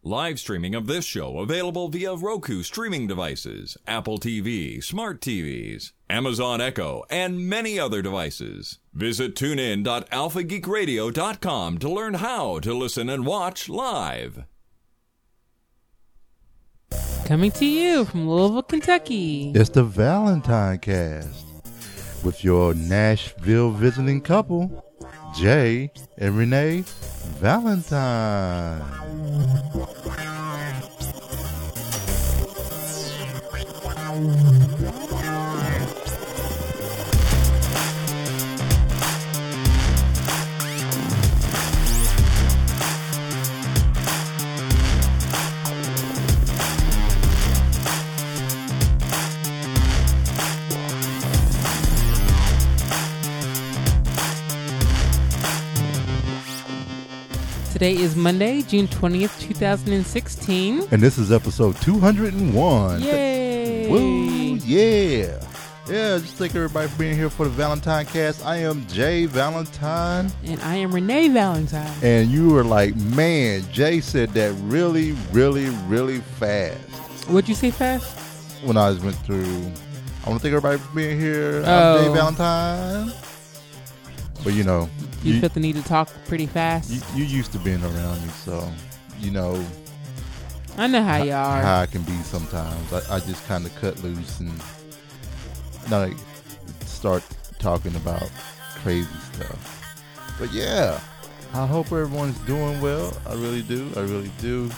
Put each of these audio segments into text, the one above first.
Live streaming of this show available via Roku streaming devices, Apple TV, smart TVs, Amazon Echo, and many other devices. Visit tunein.alphageekradio.com to learn how to listen and watch live. Coming to you from Louisville, Kentucky. It's the Valentine Cast with your Nashville visiting couple, Jay and Renee Valentine. Today is Monday, June 20th, 2016. And this is episode 201. Yay! Woo, yeah. Yeah, just thank everybody for being here for the Valentine Cast. I am Jay Valentine. And I am Renee Valentine. And you were like, man, Jay said that really, really, really fast. What'd you say fast? When I went through, I want to thank everybody for being here. Oh. I'm Jay Valentine. But you know. You felt the need to talk pretty fast? You used to being around me, so you know. I know how you are. How I can be sometimes. I just kind of cut loose and not start talking about crazy stuff. But yeah, I hope everyone's doing well. I really do. I really do.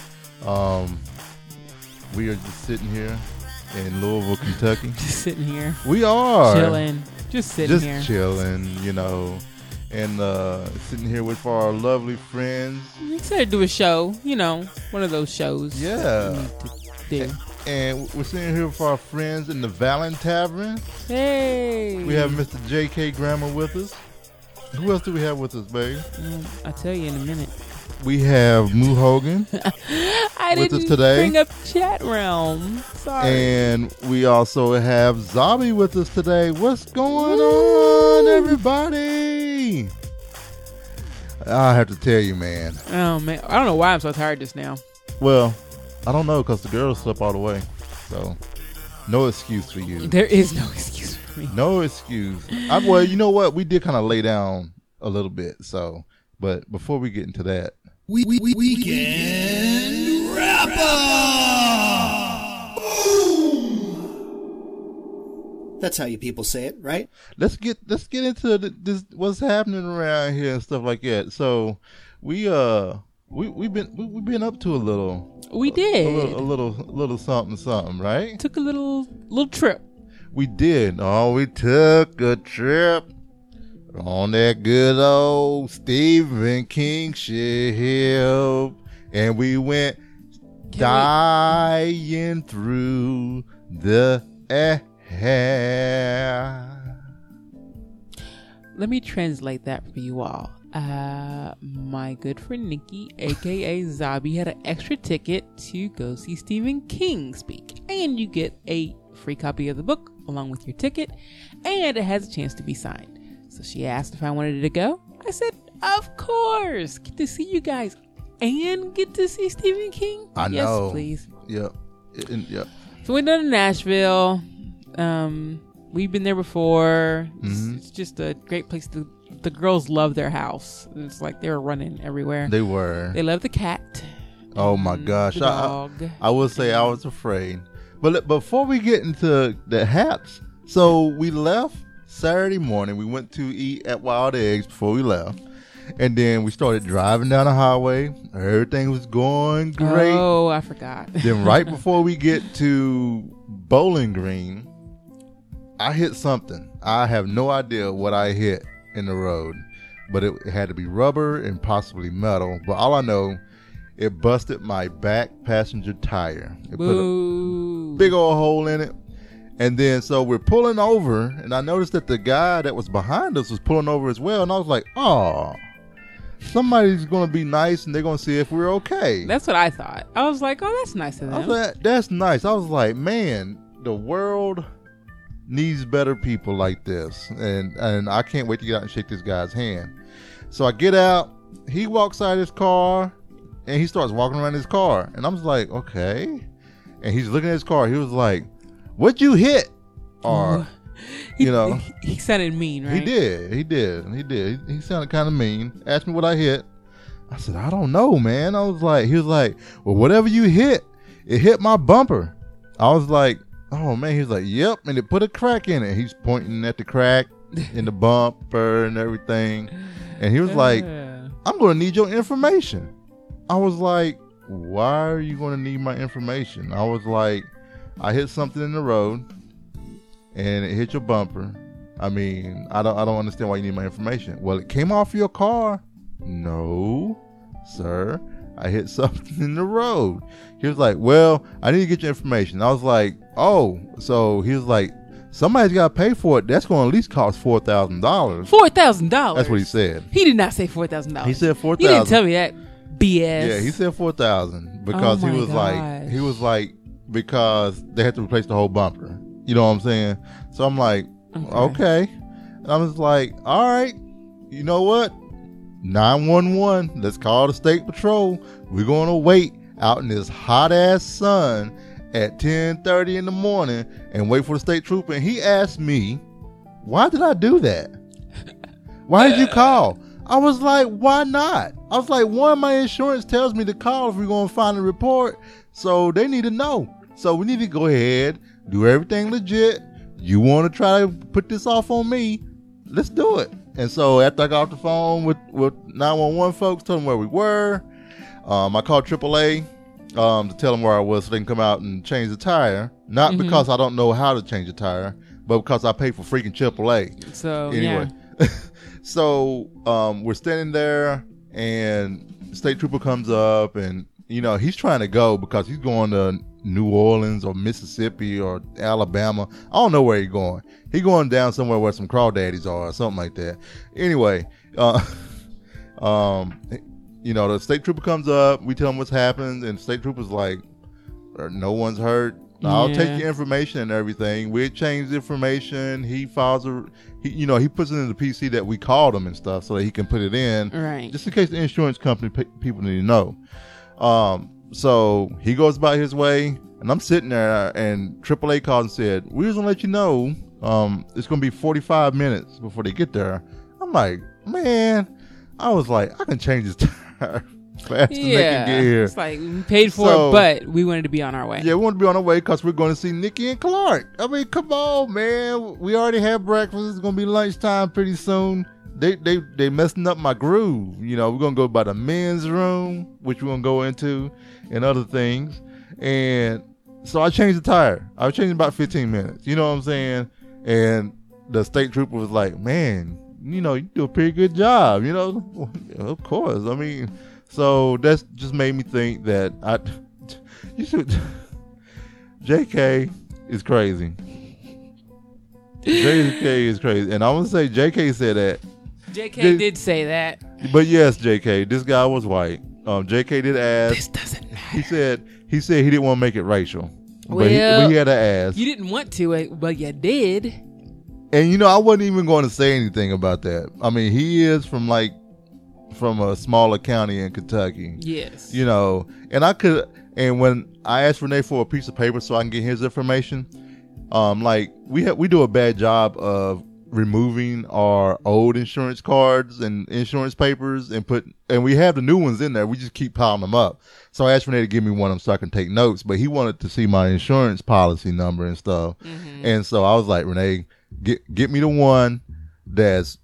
We are just sitting here in Louisville, Kentucky. Just sitting here. We are. Chilling. Just sitting here. Just chilling, you know. And sitting here with our lovely friends. We decided to do a show, you know, one of those shows. Yeah. We need to do. And we're sitting here with our friends in the Valen Tavern. Hey. We have Mr. J.K. Grammer with us. Who else do we have with us, babe? I'll tell you in a minute. We have Moo Hogan I with didn't us today. Bring up Chat Realm. Sorry. And we also have Zabi with us today. What's going on, everybody? I have to tell you, man. Oh, man. I don't know why I'm so tired just now. Well, I don't know, because the girls slept all the way. So, no excuse for you. There is no excuse for me. No excuse. Well, you know what? We did kind of lay down a little bit. So, but before we get into that. Weekend Wrap-Up! That's how you people say it, right? Let's get into this what's happening around here and stuff like that. So we've been up to a little. We did a little something, right? Took a little trip. We did. Oh, we took a trip on that good old Stephen King ship, and we went dying through the air. Let me translate that for you all. My good friend Nikki, aka Zabi, had an extra ticket to go see Stephen King speak, and you get a free copy of the book along with your ticket, and it has a chance to be signed. So she asked if I wanted to go. I said, of course. Get to see you guys and get to see Stephen King. I know. Yes, please. Yep. Yep. So we went to Nashville. We've been there before. Mm-hmm. It's just a great place. The girls love their house. It's like they were running everywhere. They were. They love the cat. Oh my gosh. The dog. I will say I was afraid. But before we get into the hats, so we left Saturday morning. We went to eat at Wild Eggs before we left. And then we started driving down the highway. Everything was going great. Oh, I forgot. Then right before we get to Bowling Green, I hit something. I have no idea what I hit in the road. But it had to be rubber and possibly metal. But all I know, it busted my back passenger tire. It put a big old hole in it. And then so we're pulling over, and I noticed that the guy that was behind us was pulling over as well. And I was like, oh, somebody's going to be nice, and they're going to see if we're okay. That's what I thought. I was like, oh, that's nice of them. I was like, that's nice. I was like, man, the world needs better people like this. And I can't wait to get out and shake this guy's hand. So I get out. He walks out of his car, And he starts walking around his car. And I'm just like, okay. And he's looking at his car. He was like, what'd you hit? Or, you know. He sounded mean, right? He did. He sounded kind of mean. Asked me what I hit. I said, I don't know, man. He was like, well, whatever you hit, it hit my bumper. I was like, oh, man. He was like, yep. And it put a crack in it. He's pointing at the crack in the bumper and everything. And he was like, I'm going to need your information. I was like, why are you going to need my information? I was like, I hit something in the road and it hit your bumper. I mean, I don't understand why you need my information. Well, it came off your car. No, sir. I hit something in the road. He was like, well, I need to get your information. I was like, oh. So he was like, somebody's got to pay for it. That's going to at least cost $4,000. $4,000? That's what he said. He did not say $4,000. He said $4,000. You didn't tell me that BS. Yeah, he said $4,000 because he was like, because they had to replace the whole bumper. You know what I'm saying? So I'm like, okay. And I was like, all right, you know what? 911, let's call the state patrol. We're going to wait out in this hot ass sun at 10:30 in the morning and wait for the state trooper. And he asked me, why did I do that? Why did you call? I was like, why not? I was like, one, my insurance tells me to call if we're going to find a report. So they need to know. So we need to go ahead, do everything legit. You want to try to put this off on me? Let's do it. And so after I got off the phone with 911 folks, told them where we were. I called AAA to tell them where I was so they can come out and change the tire. Not because I don't know how to change the tire, but because I paid for freaking AAA. So, anyway. yeah. So we're standing there and the state trooper comes up and, you know, he's trying to go because he's going to New Orleans or Mississippi or Alabama. I don't know where he's going. He's going down somewhere where some crawdaddies are or something like that. Anyway, you know, the state trooper comes up. We tell him what's happened, and the state trooper's like, no one's hurt. I'll take your information and everything. We exchange information. He files he puts it in the PC that we called him and stuff so that he can put it in. Right. Just in case the insurance company people need to know. So he goes about his way, and I'm sitting there, and AAA called and said, we was going to let you know it's going to be 45 minutes before they get there. I'm like, man, I was like, I can change this tire faster than they can get here. It's like we paid for it, but we wanted to be on our way. Yeah, we wanted to be on our way because we're going to see Nikki and Clark. I mean, come on, man. We already had breakfast. It's going to be lunchtime pretty soon. They messing up my groove. You know, we're going to go by the men's room, which we're going to go into, and other things. And so I changed the tire. I was changing about 15 minutes. You know what I'm saying? And the state trooper was like, man, you know, you do a pretty good job. You know, of course. I mean, so that's just made me think that you should. JK is crazy. JK is crazy. And I'm going to say JK said that. JK did say that. But yes, JK, this guy was white. JK did ask. This doesn't matter. He said he didn't want to make it racial. Well, but he had to ask. You didn't want to, but you did. And, you know, I wasn't even going to say anything about that. I mean, he is from a smaller county in Kentucky. Yes. You know, and when I asked Renee for a piece of paper so I can get his information, we do a bad job of removing our old insurance cards and insurance papers and we have the new ones in there. We just keep piling them up. So I asked Renee to give me one of them so I can take notes, but he wanted to see my insurance policy number and stuff. Mm-hmm. And so I was like, Renee, get me the one that's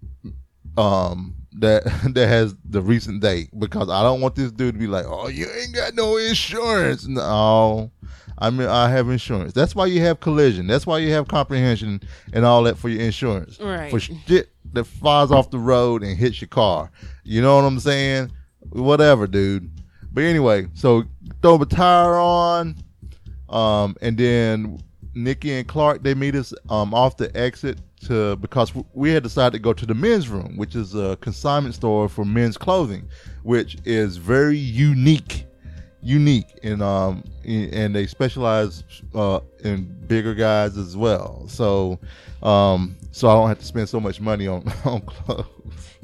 that has the recent date, because I don't want this dude to be like, oh, you ain't got no insurance. No, I mean, I have insurance. That's why you have collision. That's why you have comprehension and all that for your insurance. Right. For shit that flies off the road and hits your car. You know what I'm saying? Whatever, dude. But anyway, so throw the tire on, and then Nikki and Clark, they meet us off the exit because we had decided to go to the men's room, which is a consignment store for men's clothing, which is very unique, and they specialize in bigger guys as well. So I don't have to spend so much money on clothes.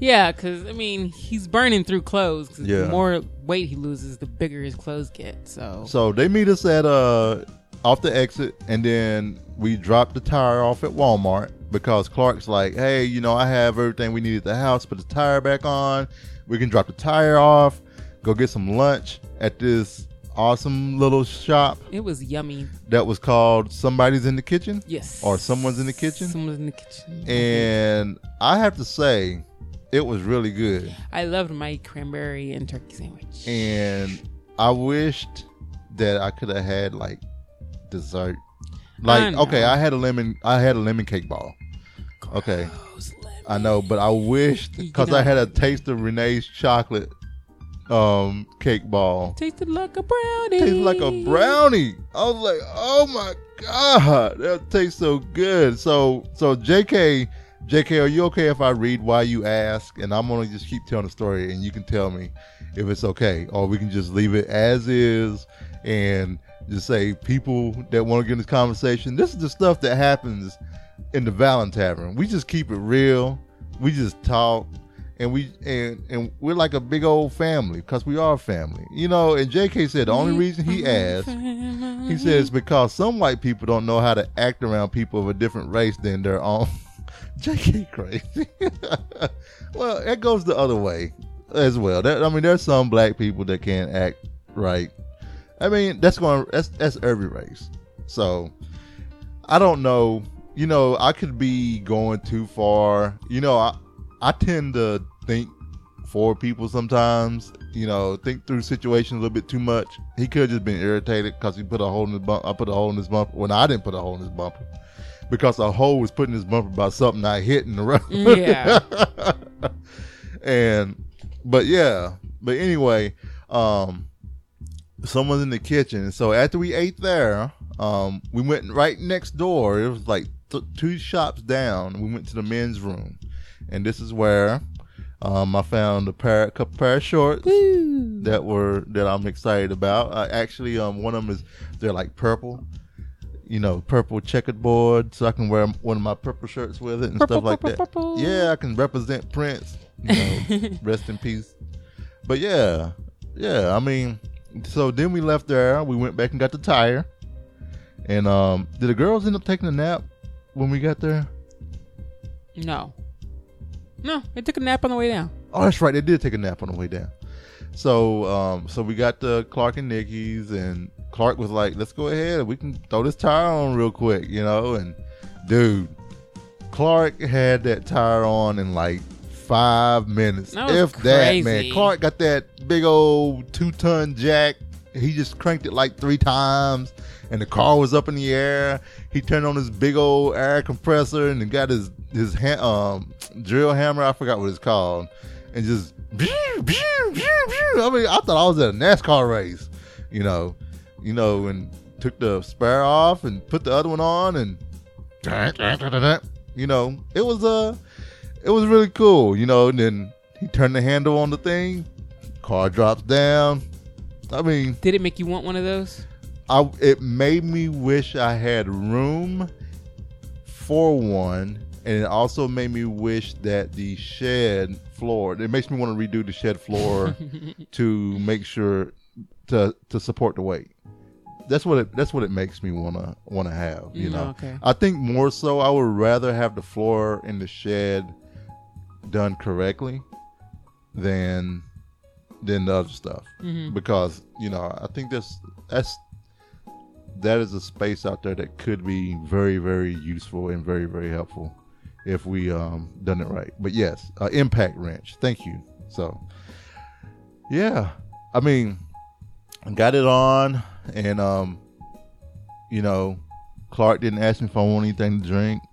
Yeah, because I mean, he's burning through clothes. 'Cause Yeah. The more weight he loses, the bigger his clothes get. So they meet us at off the exit, and then we drop the tire off at Walmart because Clark's like, hey, I have everything we need at the house. Put the tire back on. We can drop the tire off. Go get some lunch at this awesome little shop It was yummy. that was called Somebody's in the Kitchen. Yes. Or Someone's in the Kitchen. Someone's in the kitchen. And I have to say, it was really good. I loved my cranberry and turkey sandwich. And I wished that I could have had like dessert. Like, okay, I had a lemon cake ball. Okay. Gross, lemon. I know, but I wished because I had a taste of Renee's chocolate cake ball. Tasted like a brownie. Tasted like a brownie. I was like, oh my God, that tastes so good. So JK, are you okay if I read why you ask? And I'm gonna just keep telling the story, and you can tell me if it's okay, or we can just leave it as is and just say, people that want to get in this conversation, this is the stuff that happens in the Valen Tavern. We just keep it real. We just talk. And we're like a big old family because we are family, And JK said the only reason he asked, he says, because some white people don't know how to act around people of a different race than their own. JK crazy. Well, it goes the other way as well. There's some black people that can't act right. That's every race. So I don't know. I could be going too far. I tend to think for people sometimes, think through situations a little bit too much. He could have just been irritated because he put a hole in his bumper. I put a hole in his bumper. Well, I didn't put a hole in his bumper because a hole was put in his bumper by something I hit in the road. Yeah. But anyway, someone's in the kitchen. And so after we ate there, we went right next door. It was like 2 shops down. We went to the men's room. And this is where I found a couple pair of shorts that I'm excited about. Actually, one of them they're like purple, purple checkered board, so I can wear one of my purple shirts with it and stuff like that. Purple. Yeah, I can represent Prince. Rest in peace. But yeah. So then we left there. We went back and got the tire. And did the girls end up taking a nap when we got there? No, they took a nap on the way down. Oh, that's right. They did take a nap on the way down. So we got the Clark and Nikki's, and Clark was like, let's go ahead. We can throw this tire on real quick, And dude, Clark had that tire on in like 5 minutes. That was if crazy. that, man. Clark got that big old 2-ton jack. He just cranked it like 3 times, and the car was up in the air. He turned on his big old air compressor and got his drill hammer. I forgot what it's called, and just. I thought I was at a NASCAR race, and took the spare off and put the other one on, and it was really cool, And then he turned the handle on the thing, car drops down. Did it make you want one of those? It made me wish I had room for one, and it also made me wish that the shed floor. It makes me want to redo the shed floor to make sure to support the weight. That's what it makes me wanna have. Okay. I think more so, I would rather have the floor in the shed done correctly than the other stuff, because I think that is a space out there that could be very, very useful and very, very helpful if we done it right. But yes, impact wrench. Thank you. So yeah, got it on, and Clark didn't ask me if I want anything to drink.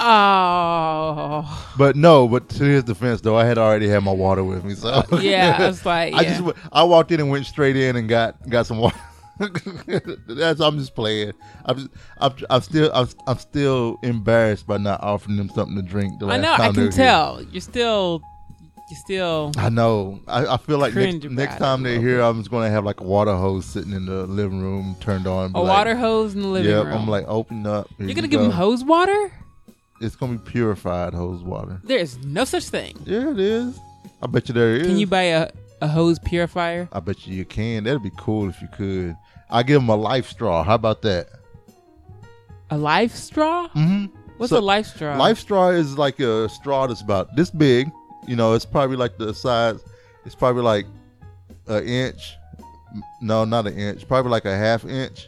Oh. But to his defense, though, I had already had my water with me. So yeah, I was like, I walked in and went straight in and got some water. I'm just playing. I'm still embarrassed by not offering them something to drink. The last I know. time I can tell. You're still. I know. I feel like next time they're here, bit. I'm just going to have like a water hose sitting in the living room turned on. A water hose in the living room. I'm like, open up. You're gonna give them hose water? It's gonna be purified hose water. There is no such thing. Yeah, it is. I bet you there is. Can you buy a hose purifier? I bet you can. That'd be cool if you could. I give them a life straw. How about that? A life straw? Mm-hmm. What's a life straw? Life straw is like a straw that's about this big. You know, it's probably like the size. It's probably like an inch. No, not an inch. Probably like a half inch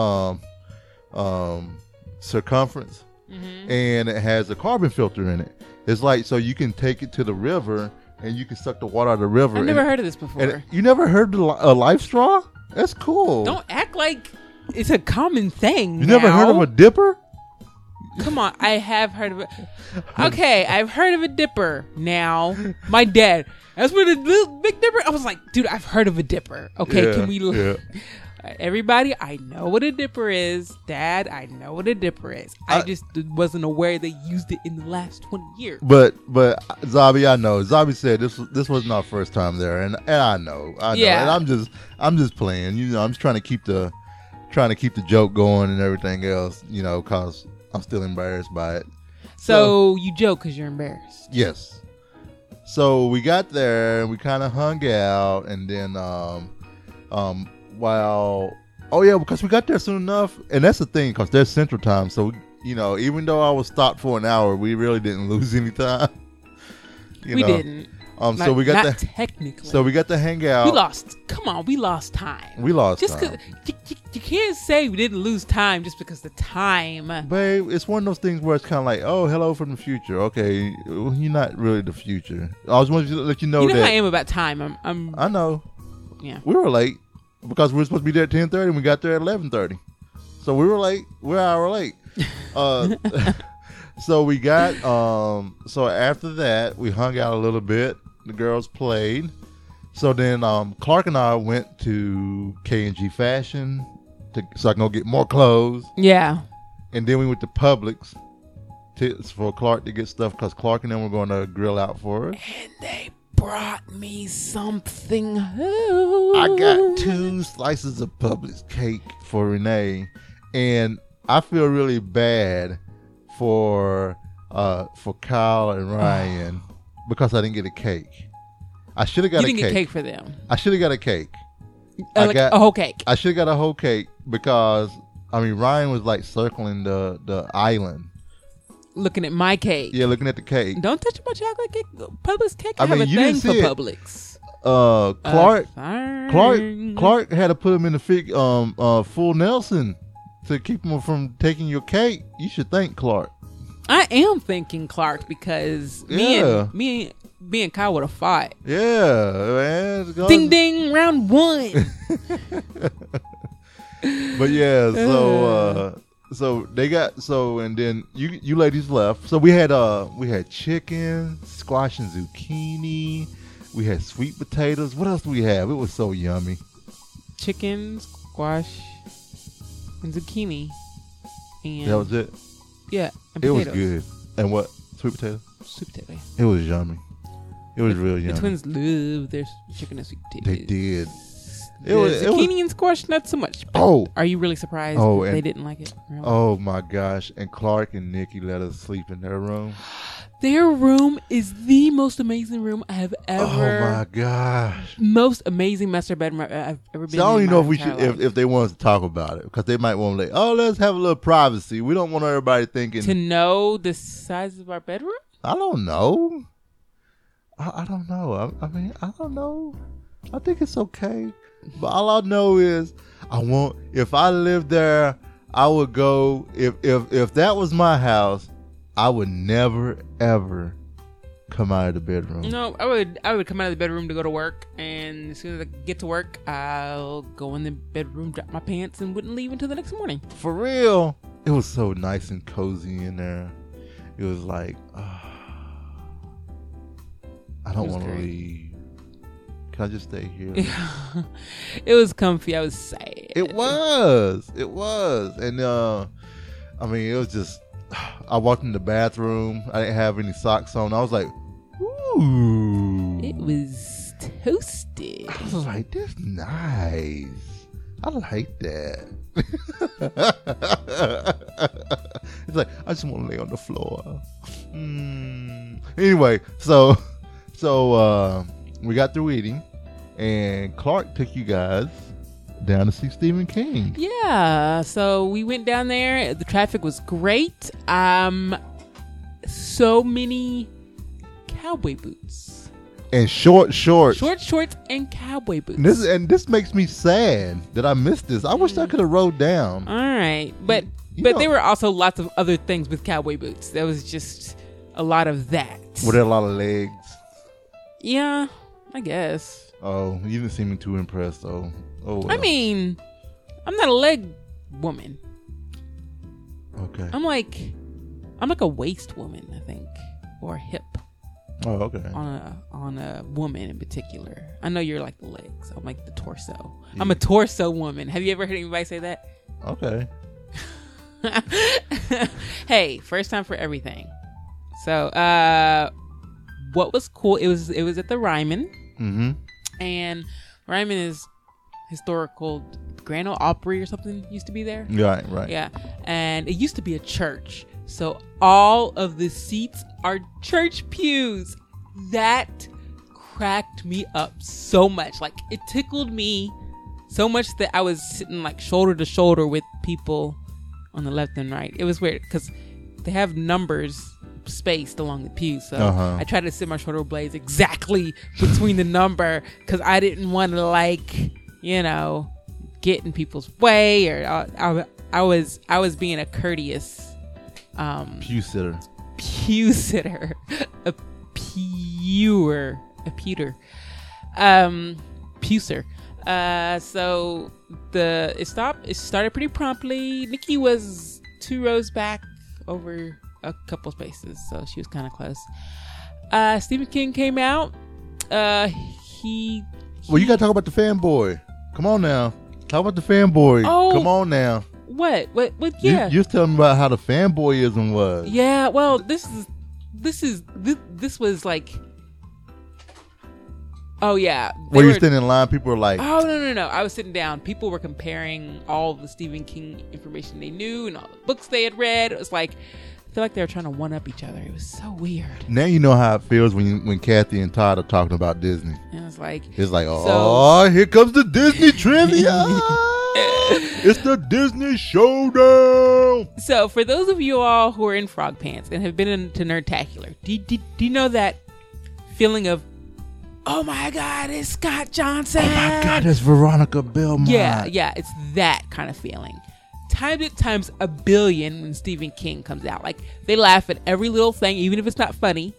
circumference. Mm-hmm. And it has a carbon filter in it. It's like so you can take it to the river and you can suck the water out of the river. I've never heard of this before. And you never heard of a life straw? That's cool. Don't act like it's a common thing. You never heard of a dipper? Come on, I have heard of it. Okay, I've heard of a dipper. Now, my dad. That's what a little big dipper. I was like, dude, I've heard of a dipper. Okay, Yeah, can we? yeah. Everybody, I know what a dipper is. Dad, I know what a dipper is. I just wasn't aware they used it in the last 20 years. But Zabi, I know. Zabi said this wasn't our first time there, and I know. Yeah. And I'm just playing. You know, I'm just trying to keep the joke going and everything else. You know, cause I'm still embarrassed by it. So you joke because you're embarrassed. Yes. So we got there and we kind of hung out, and then because we got there soon enough, and that's the thing, because there's Central Time, so you know, even though I was stopped for an hour, we really didn't lose any time. We didn't. So we got not to technically. So we got to hang out. We lost. Come on, we lost time. We lost just time. because you can't say we didn't lose time just because the time. Babe, it's one of those things where it's kind of like, oh, hello from the future. Okay, you're not really the future. I was wanting to let you know that how I am about time. I know. Yeah. We were late because we were supposed to be there at 10:30 and we got there at 11:30. So we were late. We're an hour late. So we got so after that we hung out a little bit. The girls played. So then Clark and I went to K&G Fashion so I can go get more clothes. Yeah. And then we went to Publix for Clark to get stuff because Clark and them were going to grill out for us. And they brought me something. I got 2 slices of Publix cake for Renee, and I feel really bad for Kyle and Ryan because I didn't get a cake. I should have got a cake. You didn't get cake for them. I should have got a cake. A whole cake. I should have got a whole cake because Ryan was like circling the island. Looking at my cake. Yeah, looking at the cake. Don't touch my chocolate cake. Publix cake. I mean, have a you thing didn't for see it. Publix. Clark had to put him in the full Nelson to keep him from taking your cake. You should thank Clark. I am thanking Clark because me and Kyle would have fought. Yeah, man. Ding ding, round 1. But yeah, so they got and then you ladies left. So we had chicken, squash and zucchini. We had sweet potatoes. What else do we have? It was so yummy. Chicken, squash, and zucchini. And that was it. Yeah, and it potatoes. was good. And what? Sweet potato? Sweet potato. It was yummy. It was real yummy. The twins love their chicken and sweet potatoes. They did. Zucchini and squash, not so much. Are you really surprised they didn't like it? Really? Oh my gosh! And Clark and Nikki let us sleep in their room. Their room is the most amazing room I have ever. Oh my gosh! Most amazing master bedroom I've ever been. So I don't even know if they want us to talk about it because they might want to let's have a little privacy. We don't want everybody thinking to know the size of our bedroom. I don't know. I don't know. I mean, I don't know. I think it's okay. But all I know is if I lived there, I would go if that was my house, I would never ever come out of the bedroom. No, I would come out of the bedroom to go to work, and as soon as I get to work, I'll go in the bedroom, drop my pants, and wouldn't leave until the next morning. For real. It was so nice and cozy in there. It was like I don't want to leave. Can I just stay here? It was comfy. I was sad. It was. And it was just, I walked in the bathroom. I didn't have any socks on. I was like, ooh. It was toasted. I was like, this nice. I like that. He's like, I just want to lay on the floor. Anyway, so we got through eating, and Clark took you guys down to see Stephen King. Yeah, so we went down there. The traffic was great. So many cowboy boots. And short shorts. Short shorts and cowboy boots. This makes me sad that I missed this. I wish I could have rode down. All right. But there were also lots of other things with cowboy boots. There was just a lot of that. Were there a lot of legs? Yeah, I guess. Oh, you didn't seem too impressed, though. Oh, well. I mean, I'm not a leg woman. Okay. I'm like a waist woman, I think, or a hip. Oh, okay. On a woman in particular. I know you're like the legs. I'm like the torso. Yeah. I'm a torso woman. Have you ever heard anybody say that? Okay. Hey, first time for everything. So, what was cool? It was at the Ryman. Mm-hmm. And Ryman is historical. Grand Ole Opry or something used to be there. Right. Yeah, and it used to be a church. So all of the seats are church pews. That cracked me up so much. Like, it tickled me so much that I was sitting like shoulder to shoulder with people on the left and right. It was weird because they have numbers spaced along the pews. So I tried to sit my shoulder blades exactly between the number because I didn't want to get in people's way, or I was being a courteous pew sitter, a pewter, pewser. So it started pretty promptly. Nikki was 2 rows back over a couple spaces, so she was kind of close. Stephen King came out. Well, you gotta talk about the fanboy. Come on now, talk about the fanboy. Oh, come on now. What? Yeah, you're telling me about how the fanboyism was. Yeah. Well, this was like. Oh yeah. Were you standing in line? People were like, "Oh no!" I was sitting down. People were comparing all the Stephen King information they knew and all the books they had read. It was like, I feel like they were trying to one up each other. It was so weird. Now you know how it feels when Kathy and Todd are talking about Disney. And it's like, here comes the Disney trivia. It's the Disney showdown. So for those of you all who are in frog pants and have been into Nerdtacular, do you know that feeling of, oh my God, it's Scott Johnson. Oh my God, it's Veronica Belmont. Yeah, it's that kind of feeling. Times it times a billion when Stephen King comes out. Like, they laugh at every little thing, even if it's not funny.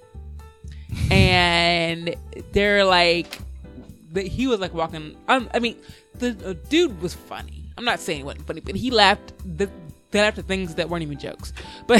And they're like, he was like walking. I mean, the dude was funny. I'm not saying it wasn't funny, but he laughed. They laughed at things that weren't even jokes. But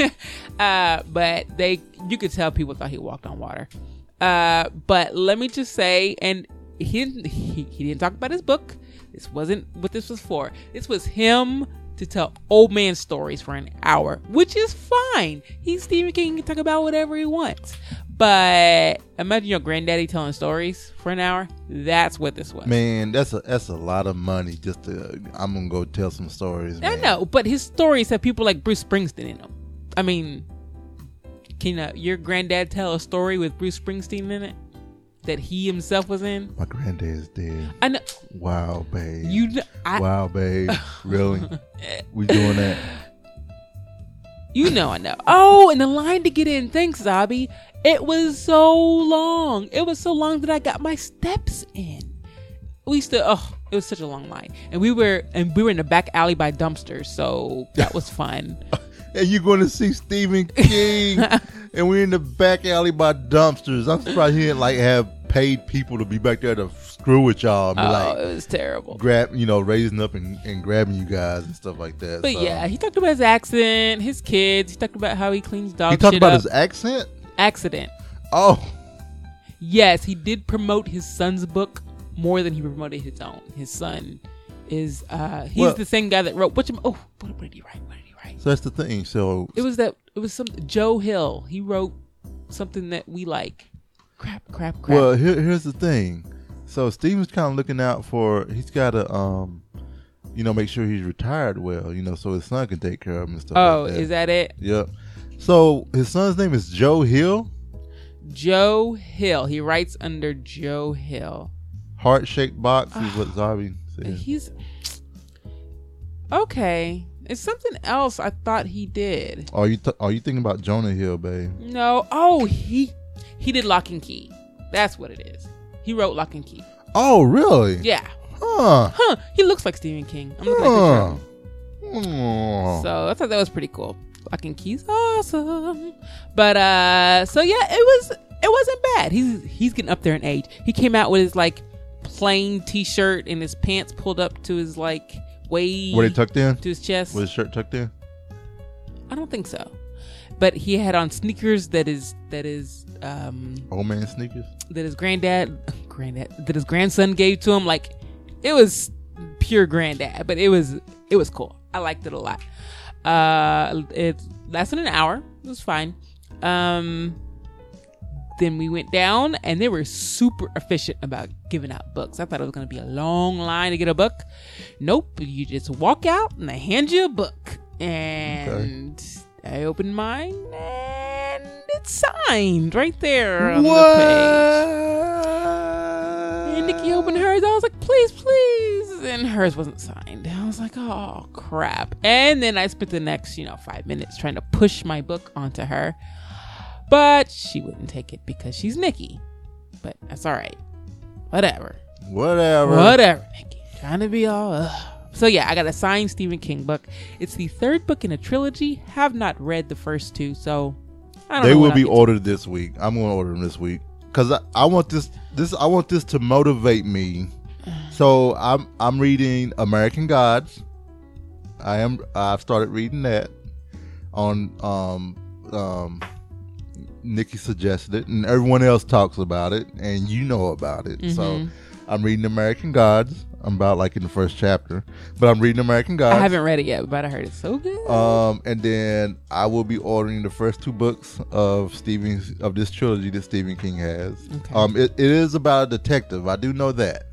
you could tell people thought he walked on water. But let me just say, and he didn't talk about his book. This wasn't what this was for. This was him to tell old man stories for an hour, which is fine. He's Stephen King. He can talk about whatever he wants. But imagine your granddaddy telling stories for an hour. That's what this was. Man, that's a lot of money just to. I'm gonna go tell some stories. Man. I know, but his stories have people like Bruce Springsteen in them. I mean, can your granddad tell a story with Bruce Springsteen in it that he himself was in? My granddad is dead. I know. Wow, babe. Wow, babe. Really? We doing that? I know. Oh, and the line to get in. Thanks, Zabi. It was so long. It was so long that I got my steps in. It was such a long line, and we were in the back alley by dumpsters, so that was fun. And you're going to see Stephen King, and we're in the back alley by dumpsters. I'm surprised he didn't have paid people to be back there to screw with y'all. And it was terrible. Raising up and grabbing you guys and stuff like that. But yeah, he talked about his accident, his kids. He talked about how he cleans dog shit up. He talked about his accent? Accident. Oh. Yes, he did promote his son's book more than he promoted his own. His son is the same guy that wrote what did he write? So that's the thing. So it was some Joe Hill. He wrote something that we like. Crap. Well, here's the thing. So Steven's kind of looking out for. He's got a make sure he's retired well, so his son can take care of him and stuff. Oh, like that. is that it? Yep. So his son's name is Joe Hill. Joe Hill. He writes under Joe Hill. Heart-shaped box is what Zabi said. He's okay. It's something else I thought he did. Are you thinking about Jonah Hill, babe? No. Oh, he did Lock and Key. That's what it is. He wrote Lock and Key. Oh, really? Yeah. Huh. He looks like Stephen King. I'm looking at the Oh. trailer. So I thought that was pretty cool. Lock and Key's awesome. But so yeah, it wasn't bad. He's getting up there in age. He came out with his like plain t-shirt and his pants pulled up to his like way. Were they tucked in? To his chest. Was his shirt tucked in? I don't think so. But he had on sneakers that is Old man sneakers? that his that his grandson gave to him. Like it was pure granddad, but it was cool. I liked it a lot. It lasted an hour. It was fine. Then we went down and they were super efficient about giving out books. I thought it was going to be a long line to get a book. Nope. You just walk out and they hand you a book. And I opened mine and it's signed right there on the page. And Nikki opened hers. I was like, please, please. And hers wasn't signed. I was like, oh, crap. And then I spent the next, 5 minutes trying to push my book onto her. But she wouldn't take it because she's Nikki. But that's all right. Whatever, Nikki. Trying to be all... So yeah, I got a signed Stephen King book. It's the third book in a trilogy. Have not read the first two, so I don't know. They will be ordered this week. I'm going to order them this week because I want this. I want this to motivate me. So I'm reading American Gods. I've started reading that on Nikki suggested it, and everyone else talks about it, and you know about it. Mm-hmm. So I'm reading American Gods. I'm about like in the first chapter, but I'm reading American Gods. I haven't read it yet, but I heard it's so good. And then I will be ordering the first two books of this trilogy that Stephen King has. Okay. It is about a detective. I do know that.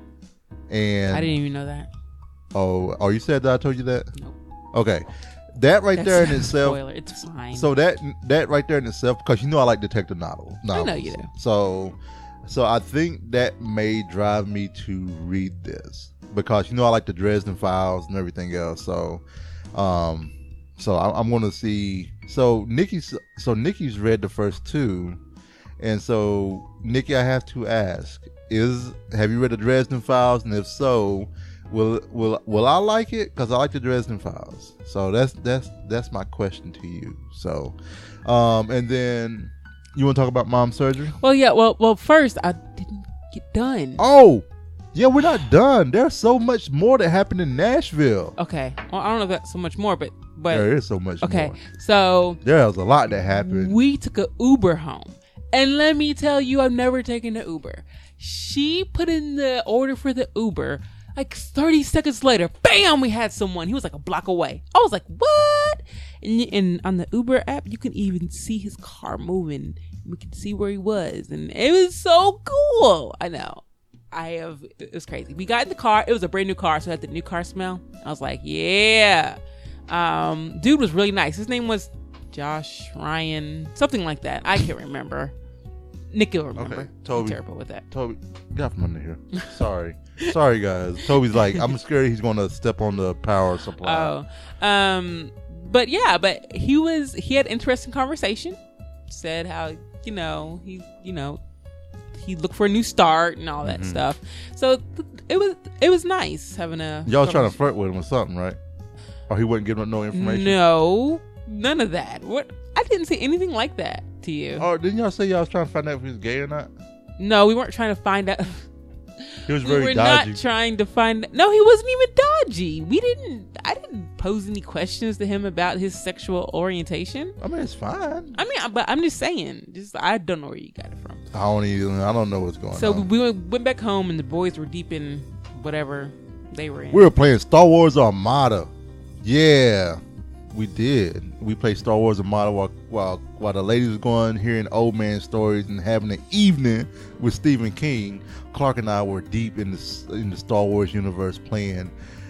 And I didn't even know that. Oh, you said that I told you that? Nope. Okay. That right there in itself. Spoiler. It's fine. So that right there in itself, because I like detective novels. I know you do. So I think that may drive me to read this because I like the Dresden Files and everything else. So I'm going to see. So Nikki's read the first two, and so Nikki, I have to ask: have you read the Dresden Files? And if so, will I like it? Because I like the Dresden Files. So that's my question to you. So, and then. You want to talk about mom's surgery? Well, yeah. Well, first, I didn't get done. Oh, yeah, we're not done. There's so much more that happened in Nashville. Okay. Well, I don't know if that's so much more, but there is so much more. Okay, so there was a lot that happened. We took an Uber home. And let me tell you, I've never taken an Uber. She put in the order for the Uber. Like 30 seconds later, bam, we had someone. He was like a block away. I was like, what? And on the Uber app, you can even see his car moving. We could see where he was. And it was so cool. I know. It was crazy. We got in the car. It was a brand new car, so it had the new car smell. I was like, yeah. Dude was really nice. His name was Josh Ryan, something like that. I can't remember. Nick will remember. Okay, Toby. I'm terrible with that. Toby, get from under here. Sorry, guys. Toby's like, I'm scared he's going to step on the power supply. But he had interesting conversation. Said how he looked for a new start and all that stuff. So it was nice having a. Y'all trying to flirt with him or something, right? Or he wasn't giving up no information. No, none of that. What? I didn't say anything like that to you. Oh, didn't y'all say y'all was trying to find out if he was gay or not? No, we weren't trying to find out. He was very dodgy. Not trying to find. No, he wasn't even dodgy. I didn't pose any questions to him about his sexual orientation. I mean, it's fine. I mean, but I'm just saying. I don't know where you got it from. I don't know what's going on. So we went back home, and the boys were deep in whatever they were in. We were playing Star Wars Armada. Yeah, we did. We played Star Wars Armada while the ladies were going hearing old man stories and having an evening with Stephen King. Clark and I were deep in the Star Wars universe playing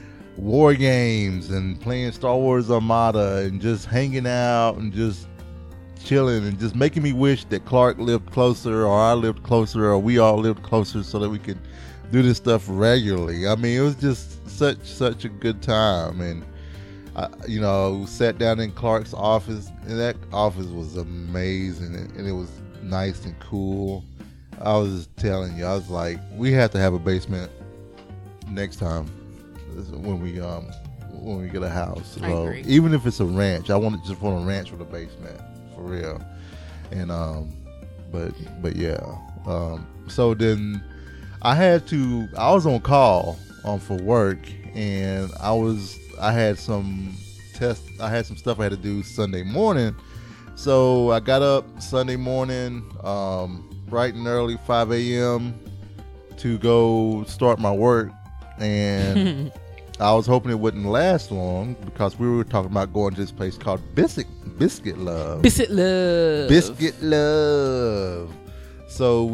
war games and playing Star Wars Armada and just hanging out and just chilling and just making me wish that Clark lived closer or I lived closer or we all lived closer so that we could do this stuff regularly. I mean, it was just such a good time. And I sat down in Clark's office, and that office was amazing, and it was nice and cool. I was just telling you, I was like, we have to have a basement next time when we get a house. I agree. Even if it's a ranch, I want a ranch with a basement for real. And but yeah. So then I was on call for work, and I had some stuff I had to do Sunday morning. So I got up Sunday morning, bright and early, 5 a.m. to go start my work. And I was hoping it wouldn't last long because we were talking about going to this place called Biscuit Love. Biscuit Love. Biscuit Love. So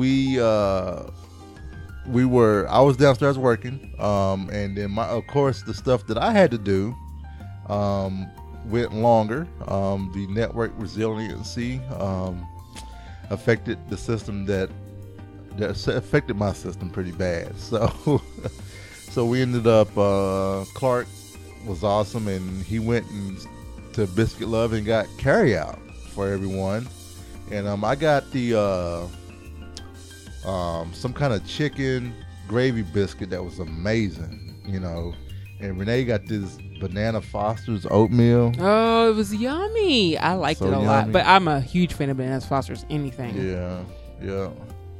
I was downstairs working, and then of course the stuff that I had to do went longer. The network resiliency affected the system that affected my system pretty bad. So we ended up, Clark was awesome, and he went to Biscuit Love and got carry out for everyone. And I got the some kind of chicken gravy biscuit that was amazing, and Renee got this Banana Foster's oatmeal. Oh, it was yummy. I liked it a lot, but I'm a huge fan of Banana Foster's anything. Yeah.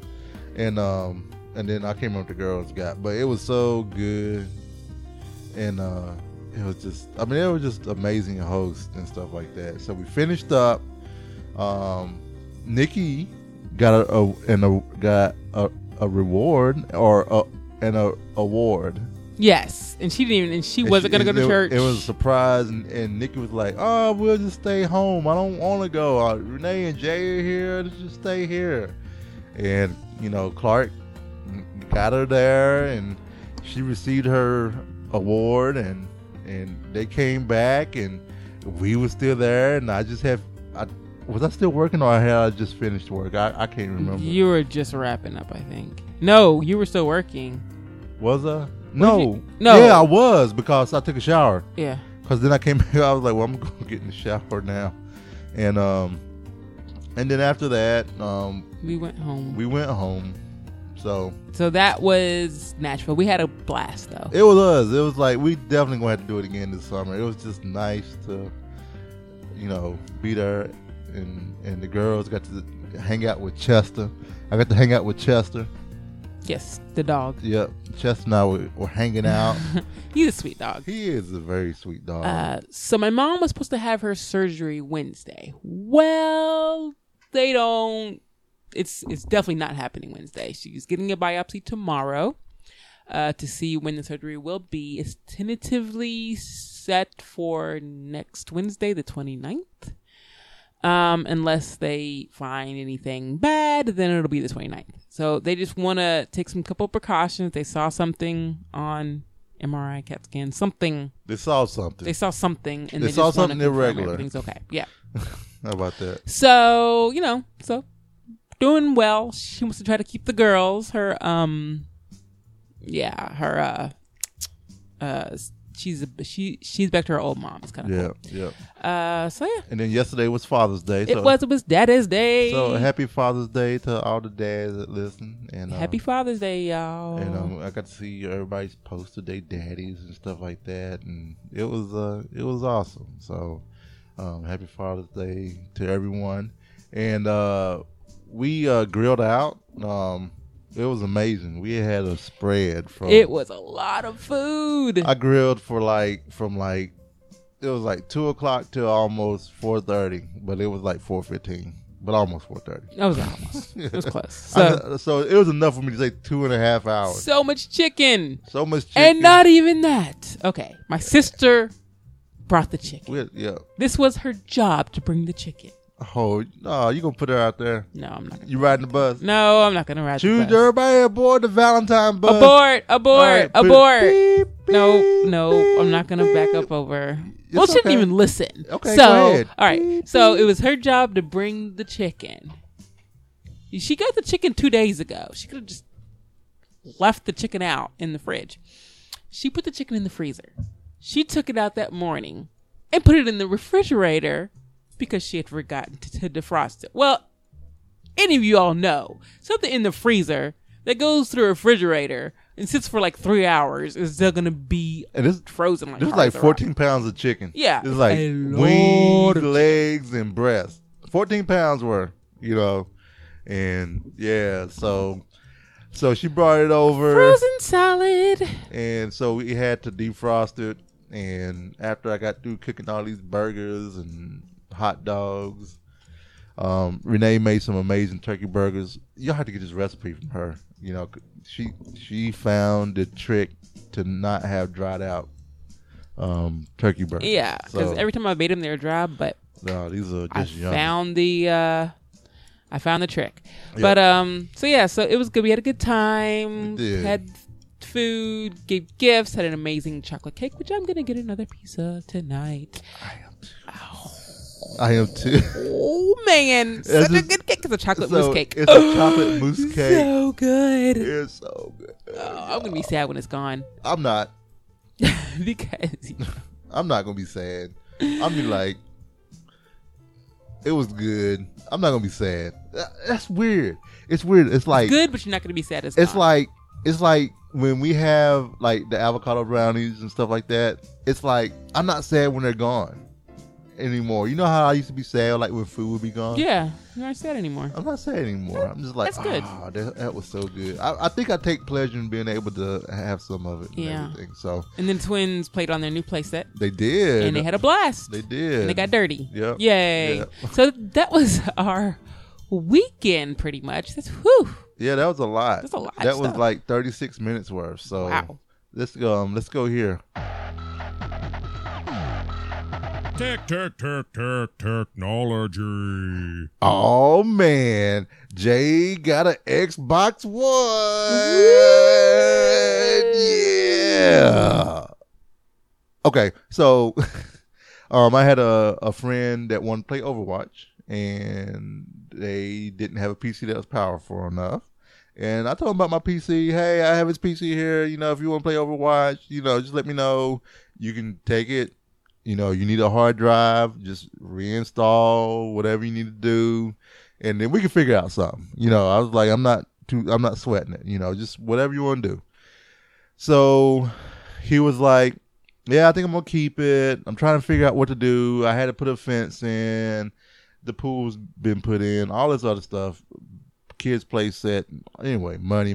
And then I can't remember what the girls got, but it was so good. And it was just amazing host and stuff like that. So we finished up. Nikki got a reward or an award. Yes, and she wasn't gonna go to church. It was a surprise, and Nikki was like, "Oh, we'll just stay home. I don't want to go. Renee and Jay are here. Let's just stay here." And Clark got her there, and she received her award, and they came back, and we were still there, and was I still working, or had I just finished work? I can't remember. You were just wrapping up, I think. No, you were still working. Was I? No. No. Yeah, I was, because I took a shower. Yeah. Because then I came here, I was like, well, I'm going to get in the shower now. And then after that, we went home. So that was Nashville. We had a blast, though. It was like, we definitely going to have to do it again this summer. It was just nice to, be there. And the girls got to hang out with Chester. I got to hang out with Chester. Yes, the dog. Yep. Chester and I were hanging out. He's a sweet dog. He is a very sweet dog. So my mom was supposed to have her surgery Wednesday. Well, they don't. It's definitely not happening Wednesday. She's getting a biopsy tomorrow to see when the surgery will be. It's tentatively set for next Wednesday, the 29th. Unless they find anything bad, then it'll be the 29th. So they just want to take some couple precautions. They saw something on MRI, CAT scan, something. They saw something. And they saw something irregular. Everything's okay. Yeah. How about that? So, doing well. She wants to try to keep the girls. She's back to her old mom. It's kind of cool. Yeah. So yeah. And then yesterday was Father's Day. It was Daddy's Day. So happy Father's Day to all the dads that listen. And happy Father's Day, y'all. And I got to see everybody's posted their daddies and stuff like that, and it was awesome. So happy Father's Day to everyone. And we grilled out. It was amazing. We had a spread it was a lot of food. I grilled from it was like 2:00 to almost 4:30, but it was like 4:15, but almost 4:30. That was almost. It was close. So it was enough for me to say 2.5 hours. So much chicken. And not even that. Okay, my sister brought the chicken. Yeah. This was her job to bring the chicken. Oh, no, you gonna put her out there? No, I'm not gonna. You riding the bus? No, I'm not gonna ride Choose the bus. everybody aboard the Valentine bus. Abort! All Abort! right, put it- Abort! beep, beep, No, I'm not gonna back up over. Well, she didn't okay. even listen. Okay, so, go ahead. all right. So it was her job to bring the chicken. She got the chicken 2 days ago. She could have just left the chicken out in the fridge. She put the chicken in the freezer. She took it out that morning and put it in the refrigerator because she had forgotten to defrost it. Well, any of you all know something in the freezer that goes through a refrigerator and sits for like 3 hours is still going to be And this frozen like This is like hard as a rock. 14 pounds of chicken. Yeah. It's like A lot wings, of legs, and breasts. 14 pounds worth, And yeah, so she brought it over. Frozen salad. And so we had to defrost it. And after I got through cooking all these burgers and hot dogs, Renee made some amazing turkey burgers. You'll have to get this recipe from her. She found the trick to not have dried out turkey burgers. Yeah, because So, every time I made them, they were dry, but no, these are I just young. found the trick. Yeah. But so it was good. We had a good time. We did. Had food, gave gifts, had an amazing chocolate cake, which I'm gonna get another piece of tonight. I am too. Oh man, such a just- good cake! It's a chocolate So, mousse cake. It's a chocolate mousse cake. So good. It's so good. I'm gonna be sad when it's gone I'm not. because I'm not gonna be sad. I'm be like, it was good. I'm not gonna be sad. That's weird. It's weird. It's like good, but you're not gonna be sad as it's like when we have like the avocado brownies and stuff like that. It's like I'm not sad when they're gone anymore. You know how I used to be sad like when food would be gone. Yeah, you're not sad anymore. I'm not sad anymore. I'm just like, That's good. that was so good. I think I take pleasure in being able to have some of it. And Yeah. everything. So And then twins played on their new playset, they did. and they had a blast. They did. And they got dirty. Yep. Yay! Yep. So that was our weekend, pretty much. That's whew. Yeah, that was a lot. That's a lot of That was stuff. like 36 minutes worth. So Wow. let's go here. Technology. Oh man, Jay got an Xbox One. Yeah. Okay, so I had a friend that wanted to play Overwatch, and they didn't have a PC that was powerful enough. And I told him about my PC. Hey, I have this PC here. If you want to play Overwatch, just let me know. You can take it. You need a hard drive. Just reinstall whatever you need to do, and then we can figure out something. I was like, I'm not sweating it. Just whatever you want to do. So he was like, yeah, I think I'm gonna keep it. I'm trying to figure out what to do. I had to put a fence in. The pool's been put in. All this other stuff. Kids play set. Anyway, money.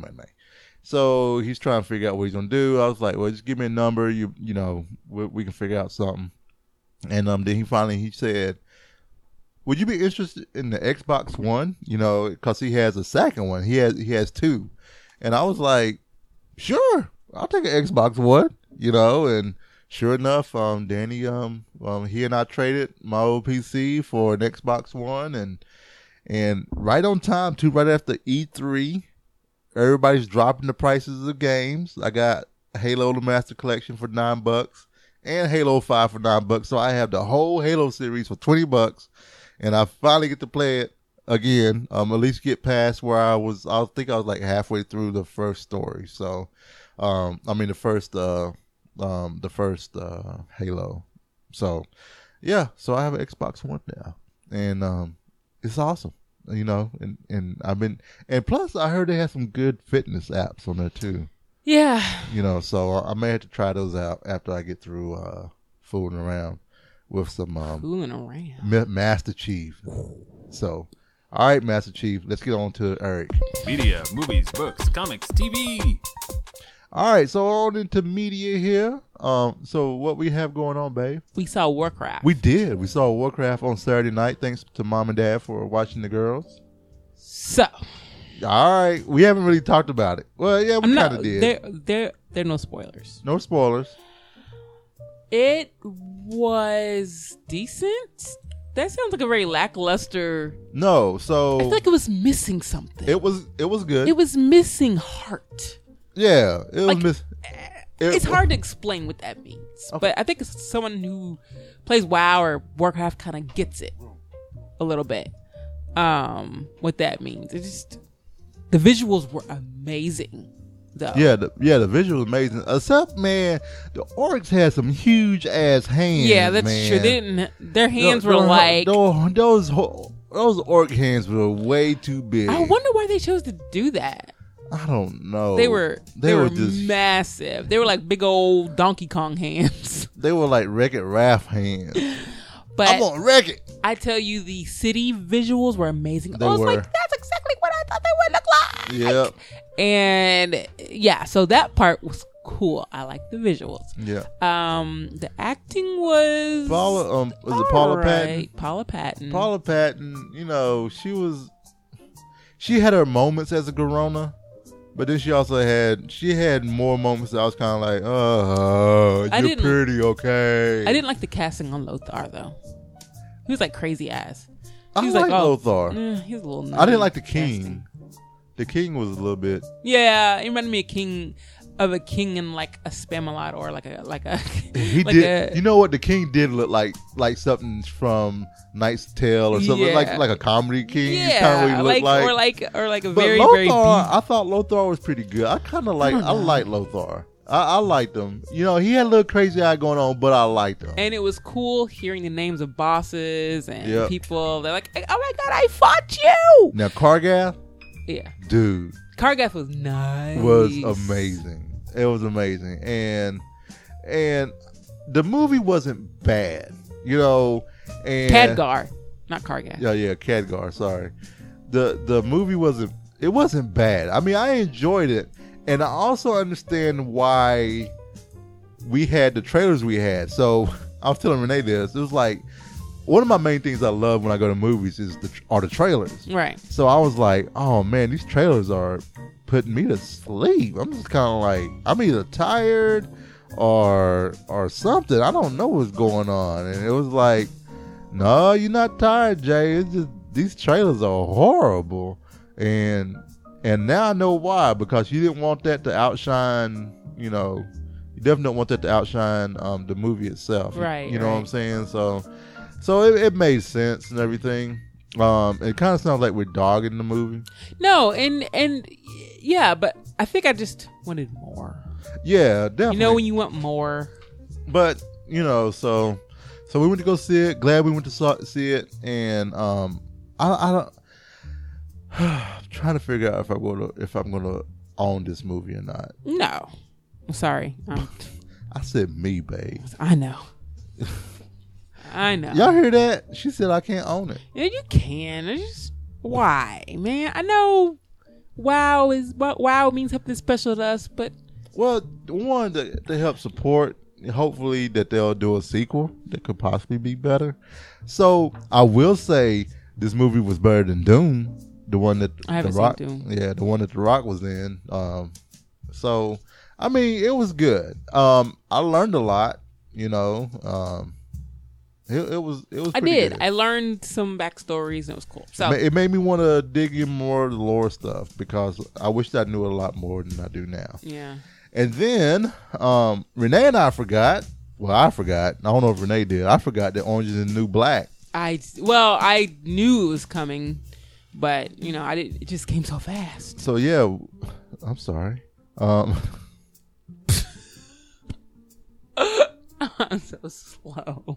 So he's trying to figure out what he's gonna do. I was like, well, just give me a number. We can figure out something. And then he said, would you be interested in the Xbox One? Because he has a second one. He has two. And I was like, sure, I'll take an Xbox One. And sure enough, Danny, he and I traded my old PC for an Xbox One, and right on time too. Right after E3. Everybody's dropping the prices of games. I got Halo the Master Collection for $9 and Halo 5 for $9. So I have the whole Halo series for $20, and I finally get to play it again. At least get past where I think I was like halfway through the first story. So, the first Halo. So, yeah. So I have an Xbox One now, and it's awesome. And I've been, and plus I heard they have some good fitness apps on there too. Yeah. So I may have to try those out after I get through fooling around with some Fooling around. Master Chief. So, all right, Master Chief, let's get on to Eric. Media, movies, books, comics, TV. All right, so on into media here. So what we have going on, babe? We saw Warcraft. We did. We saw Warcraft on Saturday night. Thanks to Mom and Dad for watching the girls. So All right, we haven't really talked about it. Well, yeah, we kind of did. There are no spoilers. No spoilers. It was decent. That sounds like a very lackluster. No, I so feel like it was missing something. it was good. It was missing heart. Yeah, it Like, was It's hard to explain what that means, but I think it's someone who plays WoW or Warcraft kind of gets it a little bit. What that means. It's just the visuals were amazing, though. Yeah, the visual was amazing. Except, man, the orcs had some huge ass hands. Yeah, that's man. true. They didn't. Their hands were like. those orc hands were way too big. I wonder why they chose to do that. I don't know. They were just massive. They were like big old Donkey Kong hands. They were like Wreck-It Ralph hands. But I'm gonna wreck it. I tell you, the city visuals were amazing. They I was were. like, that's exactly what I thought they would look like. Yep. And yeah, so that part was cool. I like the visuals. Yeah. The acting was Paula, was it Paula alright. Patton? Paula Patton. Paula Patton, you know, she had her moments as a Garona, but then she also had more moments that I was kind of like, you're pretty, okay. I didn't like the casting on Lothar though. He was like crazy ass. I He was like oh, Lothar. He was a little. I didn't like the casting. king. The king was a little bit. Yeah, it reminded me of a king in like a Spamalot or like a. He like did. a- You know what? The king did look like something from Knight's Tale or something Yeah. like a comedy king. Yeah, Kind of what he looked or like a But very Lothar, very deep. I thought Lothar was pretty good. I kind of like. I like Lothar. I liked him. You know, he had a little crazy eye going on, but I liked him. And it was cool hearing the names of bosses and Yep. people. They're like, "Oh my god, I fought you!" Now Kargath, Yeah, dude, Kargath was nice. was amazing. It was amazing, and the movie wasn't bad. You know, and Khadgar, not Kargath. Yeah, Khadgar. Sorry, the movie wasn't bad. I mean, I enjoyed it, and I also understand why we had the trailers we had. So I was telling Renee this. It was like one of my main things I love when I go to movies are the trailers. Right. So I was like, oh man, these trailers are putting me to sleep. I'm just kind of like, I'm either tired or something. I don't know what's going on. And it was like, no, you're not tired, Jay. It's just these trailers are horrible. And now I know why, because you didn't want that to outshine, you know, you definitely don't want that to outshine the movie itself. Right. You know right. what I'm saying? So it made sense and everything. It kind of sounds like we're dogging the movie. No, and yeah, but I think I just wanted more. Yeah, definitely. You know when you want more. But you know, so we went to go see it. Glad we went to see it, and I don't. I'm trying to figure out if I'm gonna own this movie or not. No, I'm sorry. I said me, babe. I know. I know. Y'all hear that? She said I can't own it. Yeah, you can. It's just why, man? I know. WoW means something special to us, but Well, one to help support. Hopefully that they'll do a sequel that could possibly be better. So I will say this movie was better than Doom, the one that I haven't The Rock, seen Doom. yeah, the one that The Rock was in. So I mean, it was good. I learned a lot. You know, it was. I pretty did. good. I learned some backstories and it was cool. So It made me want to dig in more of the lore stuff because I wish I knew a lot more than I do now. yeah. And then Renee and I forgot. Well, I forgot. I don't know if Renee did. I forgot that Orange is the New Black. I knew it was coming, but you know, it just came so fast. So yeah, I'm sorry. I'm so slow.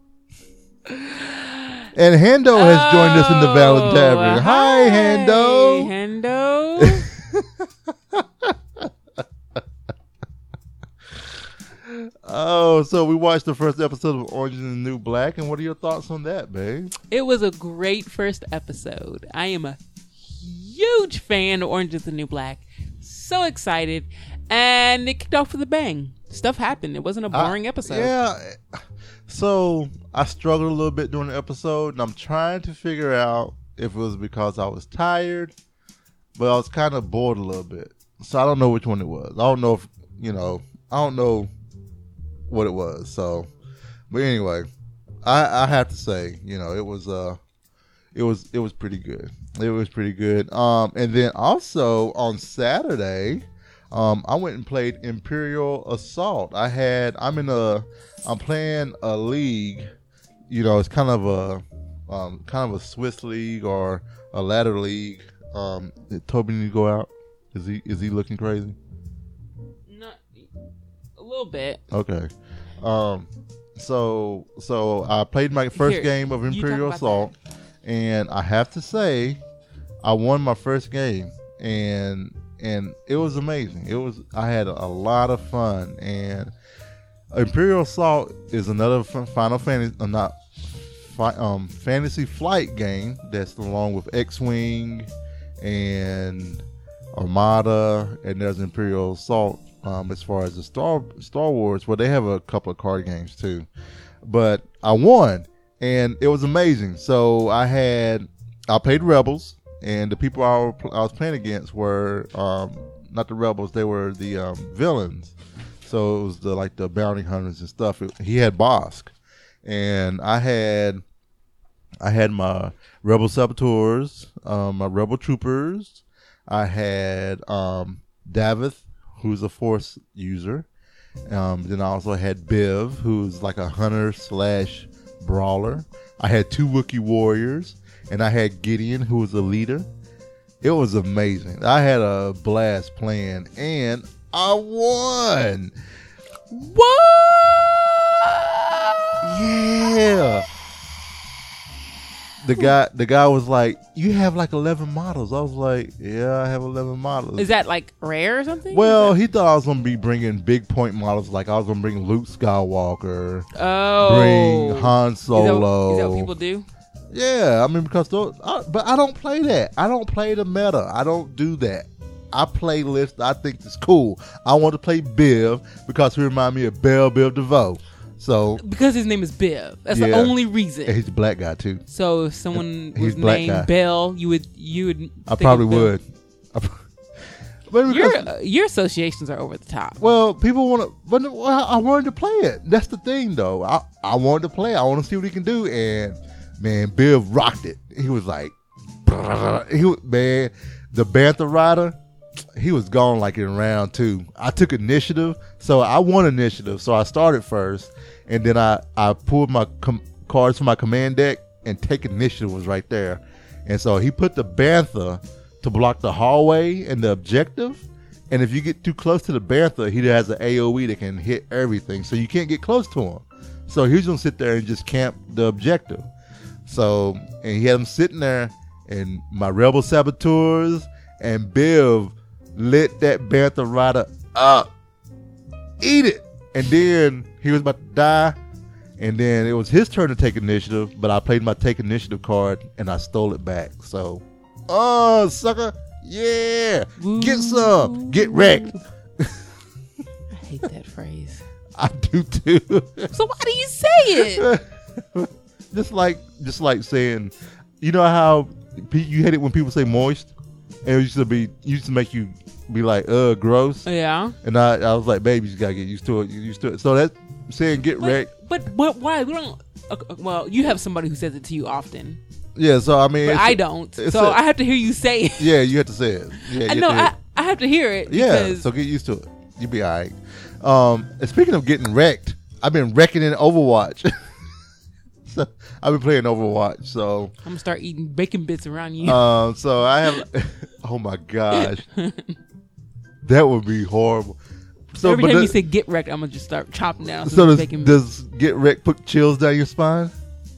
And Hendo has joined us in the Valley Tavern. Hi, Hendo. Hendo. Oh, so we watched the first episode of Orange is the New Black, and what are your thoughts on that, babe? It was a great first episode. I am a huge fan of Orange is the New Black. So excited. And it kicked off with a bang. Stuff happened. It wasn't a boring episode. Yeah. So I struggled a little bit during the episode, and I'm trying to figure out if it was because I was tired, but I was kind of bored a little bit. So I don't know which one it was. I don't know if, I don't know what it was. So, but anyway, I have to say, it was pretty good. It was pretty good. And then also on Saturday, I went and played Imperial Assault. I'm playing a league. It's kind of a Swiss league or a ladder league. Did Toby need to go out? Is he looking crazy? Not a little bit. Okay. So I played my first game of Imperial Assault, and I have to say, I won my first game, and it was amazing. I had a lot of fun, and Imperial Assault is another Final Fantasy, Fantasy Flight game that's along with X-Wing and Armada, and there's Imperial Assault. As far as the Star Wars, well, they have a couple of card games too, but I won, and it was amazing. So I played Rebels, and the people I was playing against were not the Rebels; they were the villains. So it was the bounty hunters and stuff. He had Bosk, and I had my Rebel Saboteurs, my Rebel Troopers. I had Davith, who's a Force user. Then I also had Biv, who's like a hunter / brawler. I had 2 Wookiee warriors, and I had Gideon, who was a leader. It was amazing. I had a blast playing, and I won. What? Yeah. The guy was like, "You have like 11 models." I was like, "Yeah, I have 11 models." Is that like rare or something? Well, he thought I was gonna be bringing big point models, like I was gonna bring Luke Skywalker, bring Han Solo. Is that what people do? Yeah, I mean, because but I don't play that. I don't play the meta. I don't do that. I play lists I think it's cool. I want to play Biv because he remind me of Belle Biv DeVoe. So because his name is Biv, that's the only reason. And he's a black guy too. So if someone was black named guy. Bell, you would. I probably would. But Your associations are over the top. Well, people want to, but I wanted to play it. That's the thing, though. I wanted to play. I want to see what he can do, and man, Bill rocked it. He was like, man, the Bantha Rider. He was gone like in round 2. I took initiative, so I won initiative. So I started first, and then I pulled my cards from my command deck, and take initiative was right there. And so he put the Bantha to block the hallway and the objective. And if you get too close to the Bantha, he has an AoE that can hit everything. So you can't get close to him. So he's going to sit there and just camp the objective. So, and he had him sitting there, and my Rebel Saboteurs and Biv lit that Bantha Rider up. Eat it. And then he was about to die. And then it was his turn to take initiative, but I played my take initiative card and I stole it back. So, oh, sucker. Yeah. Get some. Get wrecked. I hate that phrase. I do too. So why do you say it? just like saying, you know how you hate it when people say moist? And it used to make you be like, gross. Yeah. And I was like, baby, you just gotta get used to it. So that's saying get wrecked. But why? We don't. Well, you have somebody who says it to you often. Yeah, so I mean, but I don't. So I have to hear you say it. Yeah, you have to say it. Yeah, I have to hear it. Yeah, so get used to it. You'll be all right. And speaking of getting wrecked, I've been wrecking in Overwatch. So I've been playing Overwatch. So I'm gonna start eating bacon bits around you. So I have. Oh my gosh, that would be horrible. So every time you say get wrecked, I'm gonna just start chopping down. So does get wrecked put chills down your spine?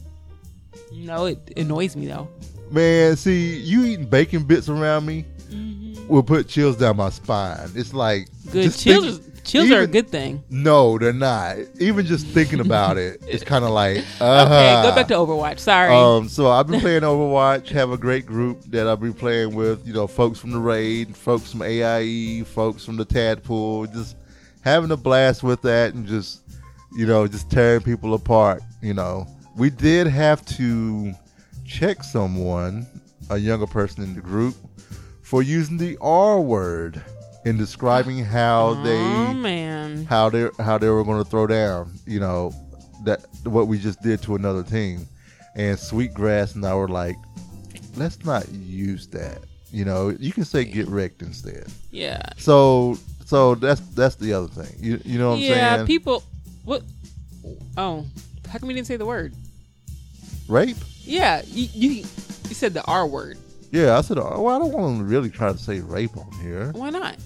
No, it annoys me though. Man, see, you eating bacon bits around me will put chills down my spine. It's like good chills are a good thing. No, they're not. Even just thinking about it, it's kind of like okay. Go back to Overwatch. Sorry. So I've been playing Overwatch. Have a great group that I've been playing with. You know, folks from the raid, folks from AIE, folks from the Tadpool. Just having a blast with that, and just tearing people apart. You know, we did have to check someone, a younger person in the group, for using the R word in describing how they were going to throw down. You know, that what we just did to another team. And Sweetgrass and I were like, let's not use that. You know, you can say get wrecked instead. Yeah. So that's the other thing. You know what I'm saying? Yeah, people. What? Oh, how come you didn't say the word? Rape? Yeah, you said the R word. Yeah, I said. Well, I don't want to really try to say rape on here. Why not?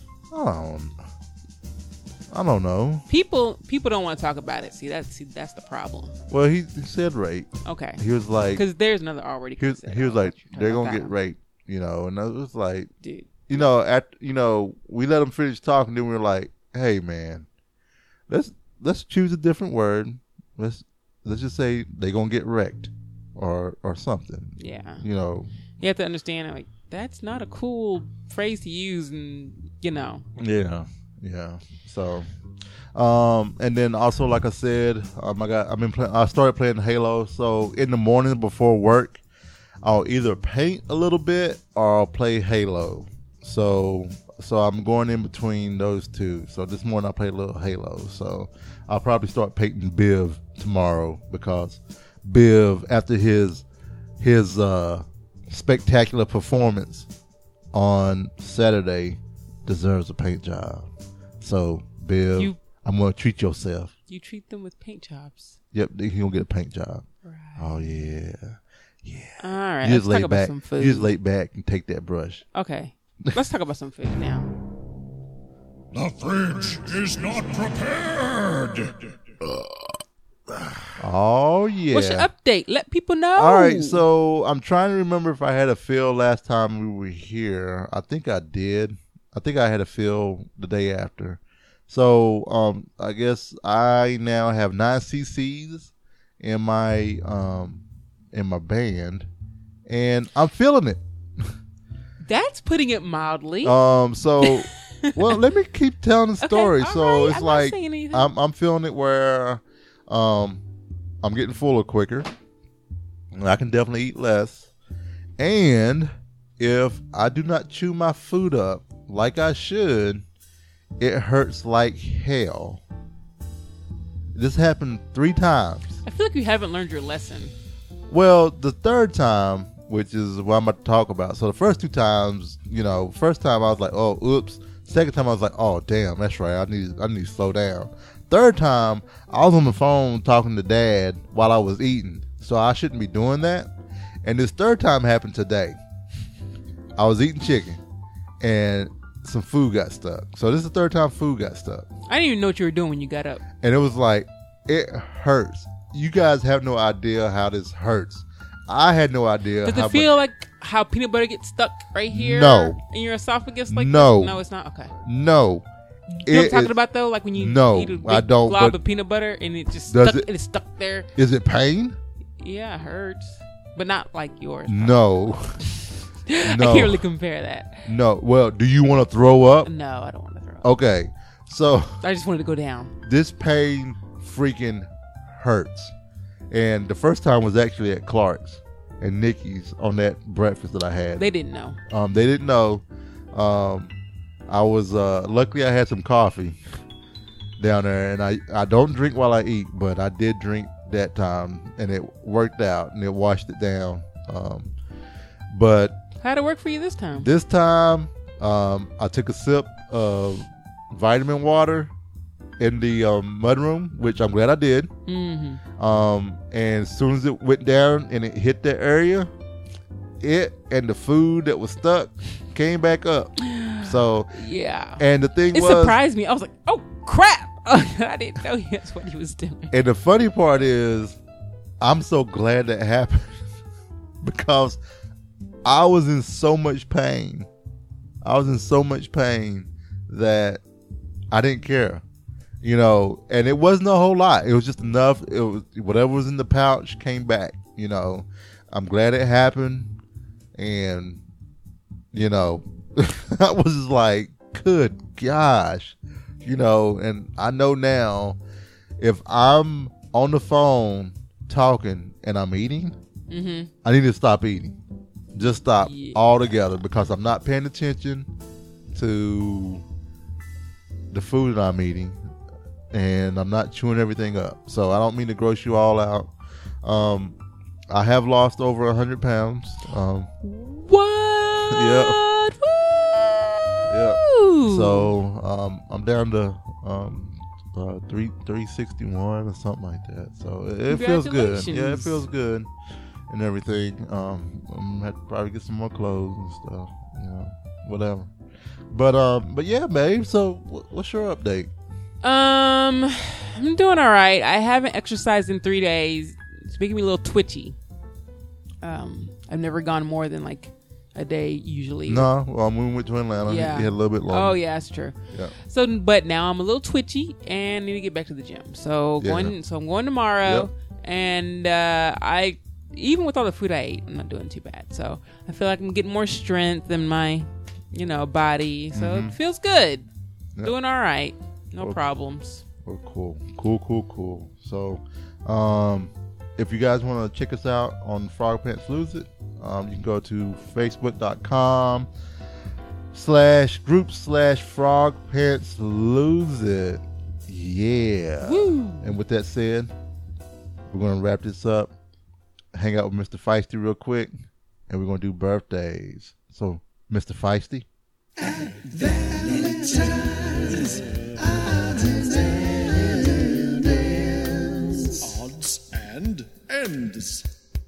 I don't know. People don't want to talk about it. See, that's the problem. Well, he said rape. Okay. He was like, because there's another R word. He was like, they're gonna get raped. You know, and I was like, dude. You know, we let him finish talking. Then we were like, hey, man, let's choose a different word. Let's just say they're gonna get wrecked, or something. Yeah. You know, you have to understand, like, that's not a cool phrase to use, and you know. Yeah. So, and then also, like I said, I started playing Halo. So in the morning before work, I'll either paint a little bit or I'll play Halo. So I'm going in between those two. So this morning I played a little Halo. So I'll probably start painting Biv tomorrow, because Biv, after his spectacular performance on Saturday, deserves a paint job. So Biv, I'm gonna treat yourself. You treat them with paint jobs. Yep, he gonna get a paint job. Right. Oh yeah. All right. You let's just talk about some food. You just lay back and take that brush. Okay. Let's talk about some food now. The fridge is not prepared. Oh yeah. What's your update? Let people know. All right, so I'm trying to remember if I had a fill last time we were here. I think I did. I think I had a fill the day after. So I guess I now have 9 cc's in my band, and I'm feeling it. That's putting it mildly. So well, let me keep telling the story. Okay, so right. it's I'm like not saying anything. I'm feeling it where I'm getting fuller quicker. I can definitely eat less. And if I do not chew my food up like I should, it hurts like hell. This happened 3 times. I feel like you haven't learned your lesson. Well, the third time, which is what I'm about to talk about. So the first 2 times, first time I was like, oh, oops. Second time I was like, oh, damn, that's right. I need to slow down. Third time, I was on the phone talking to Dad while I was eating. So I shouldn't be doing that. And this third time happened today. I was eating chicken and some food got stuck. So this is the third time food got stuck. I didn't even know what you were doing when you got up. And it was like, it hurts. You guys have no idea how this hurts. I had no idea. Does it feel like how peanut butter gets stuck right here? No. In your esophagus? Like no. No, it's not? Okay. No. You know what I'm talking about, though? Like when you eat a big glob of peanut butter and it just it's stuck there. Is it pain? Yeah, it hurts. But not like yours. No. I can't really compare that. No. Well, do you want to throw up? No, I don't want to throw up. Okay. So I just wanted to go down. This pain freaking hurts. And the first time was actually at Clark's and Nikki's on that breakfast that I had. They didn't know. They didn't know. I was luckily I had some coffee down there, and I don't drink while I eat, but I did drink that time, and it worked out, and it washed it down. But how'd it work for you this time? This time, I took a sip of vitamin water in the mudroom, which I'm glad I did. Mm-hmm. And as soon as it went down and it hit that area, it and the food that was stuck came back up. So yeah. And the thing it surprised me. I was like, oh crap! I didn't know that's what he was doing. And the funny part is, I'm so glad that happened because I was in so much pain. I was in so much pain that I didn't care. And it wasn't a whole lot. It was just enough. It was whatever was in the pouch came back. I'm glad it happened, and I was just like, good gosh, and I know now if I'm on the phone talking and I'm eating, mm-hmm. I need to stop eating. Just stop altogether because I'm not paying attention to the food that I'm eating. and I'm not chewing everything up. So I don't mean to gross you all out. I have lost over 100 pounds. What? Yeah. Yeah. Woo! So I'm down to 361 or something like that. So it feels good. Yeah, it feels good and everything. I'm gonna have to probably get some more clothes and stuff. Whatever. But yeah, babe. So what's your update? I'm doing all right. I haven't exercised in 3 days. It's making me a little twitchy. I've never gone more than like a day usually. No, well, when we went to Atlanta, Yeah. you had a little bit longer. Oh yeah, that's true. Yeah. So, but now I'm a little twitchy and need to get back to the gym. So Yeah. I'm going tomorrow, and I even with all the food I ate, I'm not doing too bad. So I feel like I'm getting more strength in my, body. So it feels good. Yep. Doing all right. No problems. Oh, cool. So, if you guys want to check us out on Frog Pants Lose It, you can go to facebook.com/group/Frog Pants Lose It. Yeah. Woo. And with that said, we're going to wrap this up, hang out with Mr. Feisty real quick, and we're going to do birthdays. So, Mr. Feisty. Odds and ends.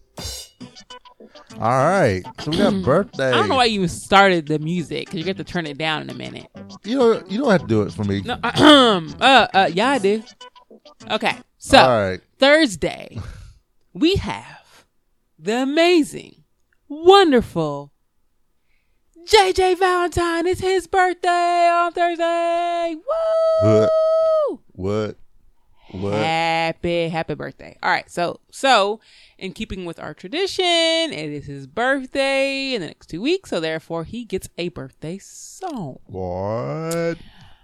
All right. So we got birthdays. I don't know why you even started the music because you get to turn it down in a minute. You don't have to do it for me. No, yeah, I do. Okay, so All right. Thursday, we have the amazing, wonderful JJ Valentine. It's his birthday on Thursday. Woo! What? Happy birthday. All right, so in keeping with our tradition, it is his birthday in the next 2 weeks, so therefore he gets a birthday song. What?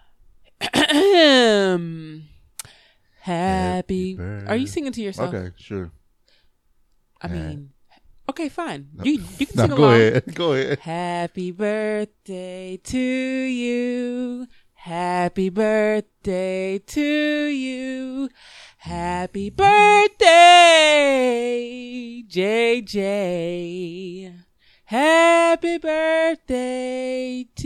Happy. birthday. Are you singing to yourself? Okay, sure. I mean, okay, fine. You can No, sing go along. ahead. Go ahead. Happy birthday to you. Happy birthday to you. Happy birthday, JJ. Happy birthday to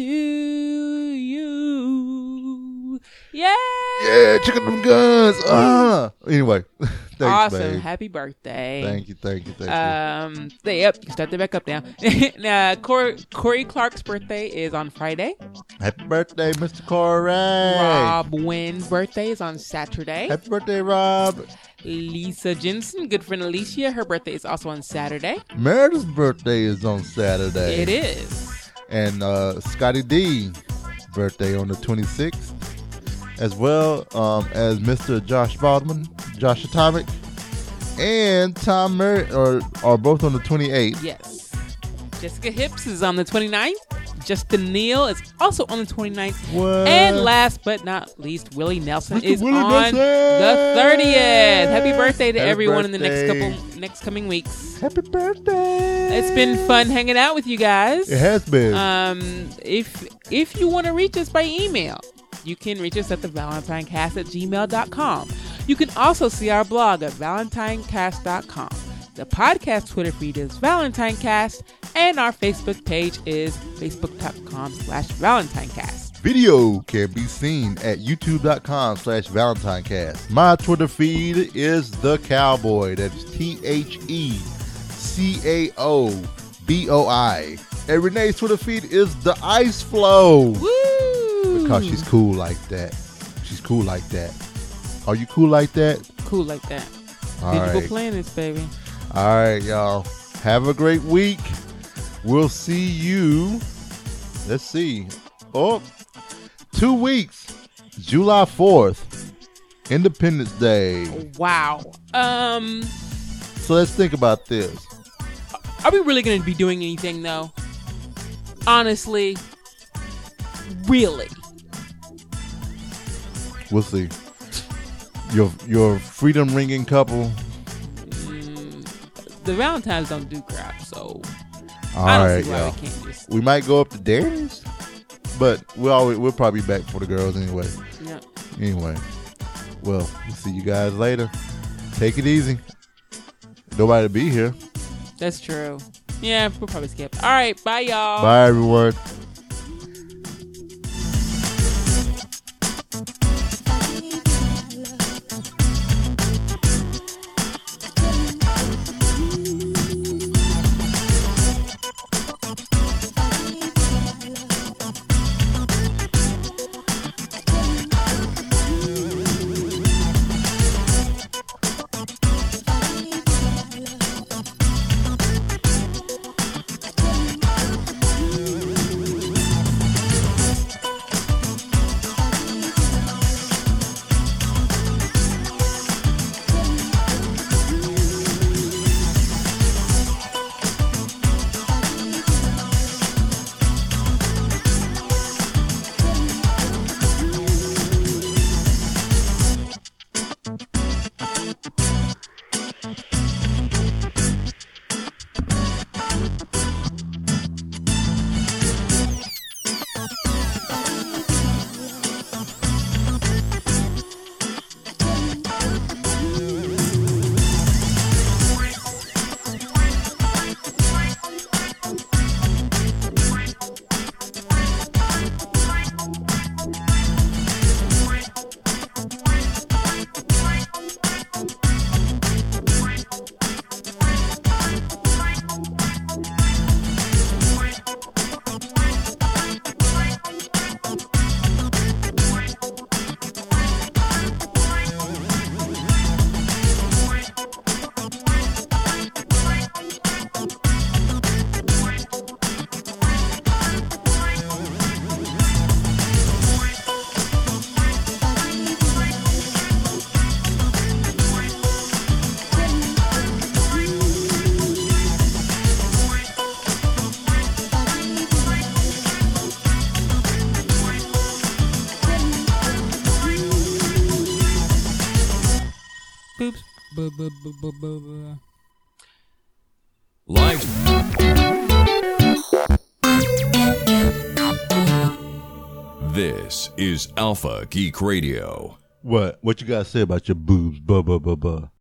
you. Yeah. Yeah, check out them guns. Anyway, thanks, Awesome. babe. Happy birthday. Thank you. Yep, you start the back up now. Now, Corey Clark's birthday is on Friday. Happy birthday, Mr. Corey. Rob Wynn's birthday is on Saturday. Happy birthday, Rob. Lisa Jensen, good friend Alicia, her birthday is also on Saturday. Meredith's birthday is on Saturday. It is. And Scotty D birthday on the 26th, as well as Mr. Josh Baldwin, Josh Atomic, and Tom Merritt are both on the 28th. Yes. Jessica Hips is on the 29th. Justin Neal is also on the 29th. What? And last but not least, Willie Nelson Mr. is Willie on Nelson! the 30th. Happy birthday to Happy everyone birthday. in the next coming weeks. Happy birthday. It's been fun hanging out with you guys. It has been. If you want to reach us by email, you can reach us at thevalentinecast@gmail.com. You can also see our blog at valentinecast.com. The podcast Twitter feed is ValentineCast, and our Facebook page is facebook.com/ValentineCast. Video can be seen at youtube.com/ValentineCast. My Twitter feed is The Cowboy. That's TheCaoboi. And Renee's Twitter feed is The Ice Flow. Woo! Because she's cool like that. She's cool like that. Are you cool like that? Cool like that. All Digital right. planets, baby. All right, y'all. Have a great week. We'll see you. Let's see. 2 weeks. July 4th. Independence Day. Wow. So let's think about this. Are we really going to be doing anything, though? Honestly. Really? We'll see. Your freedom ringing couple. The Valentines don't do crap, so All I don't right, see why y'all. we can't just. We might go up to Danny's, but we'll probably be back for the girls anyway. Yeah. Anyway. Well, we'll see you guys later. Take it easy. Nobody to be here. That's true. Yeah, we'll probably skip. All right, bye, y'all. Bye, everyone. Live. This is Alpha Geek Radio. What? What you got to say about your boobs?